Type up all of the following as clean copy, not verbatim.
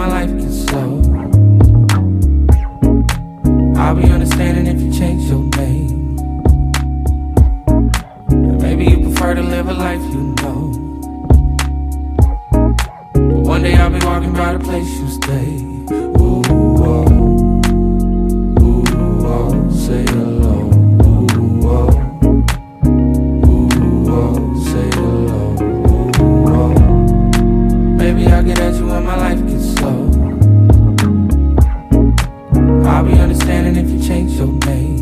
life gets slow. I'll be understanding if you change your name. Maybe you prefer to live a life you know. But one day I'll be walking by the place you stay. Ooh, oh, ooh, oh, say hello. Ooh, oh, ooh, oh, say hello. Ooh, oh. Maybe I'll get at you when my life gets slow. I'll be understanding if you change your name.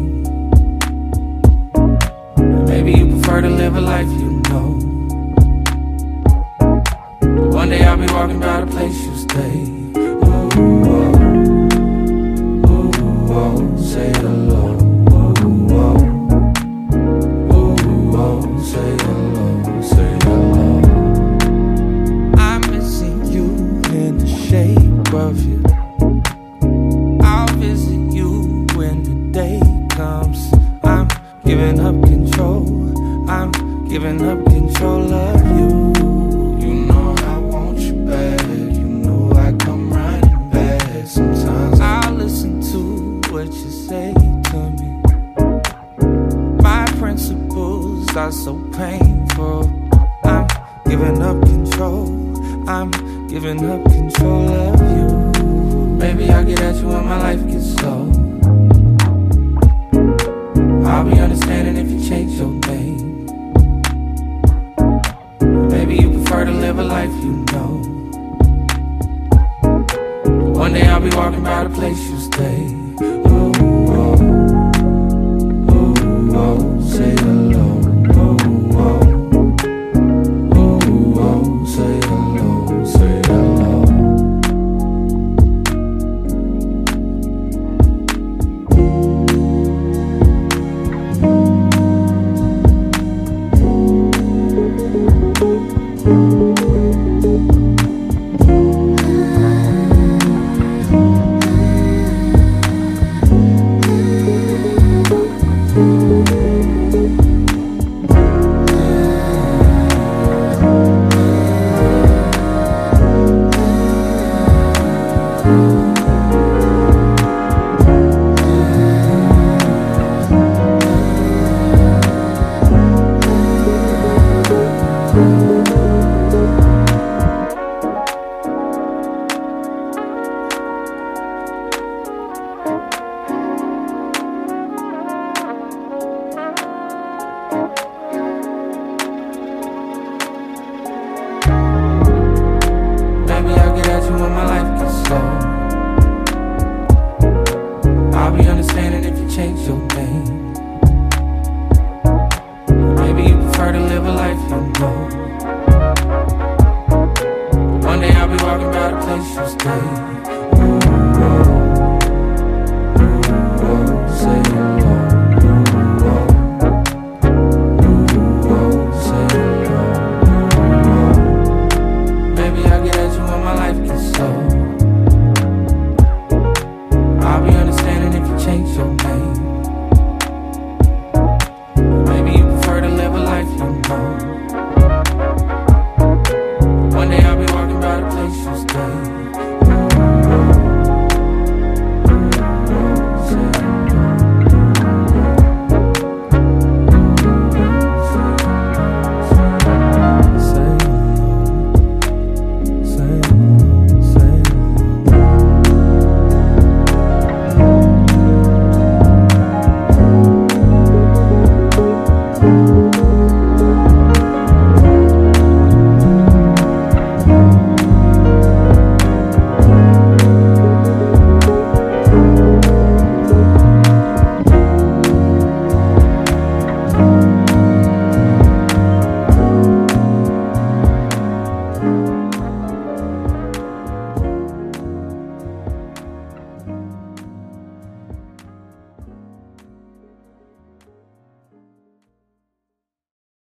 Maybe you prefer to live a life you know. But one day I'll be walking by the place you stay. Ooh, oh, ooh, oh, say hello. Ooh, oh, ooh, oh, say hello, say hello. I'm missing you in the shape of you. I'll visit you when the day comes. I'm giving up control. I'm giving up control of you. You know I want you bad. You know I come running back. Sometimes I'll listen to what you say to me. My principles are so painful. I'm giving up control. I'm giving up control of you. Maybe I'll get at you when my life gets slow. I'll be understanding if you change your name. Maybe you prefer to live a life you know. But one day I'll be walking by the place you stay. Ooh, oh, ooh, oh, say hello. Ooh, oh, ooh, oh, say hello, say hello. When my life gets slow, I'll be understanding if you change your name. Maybe you prefer to live a life you know. But one day I'll be walking by the place you stay.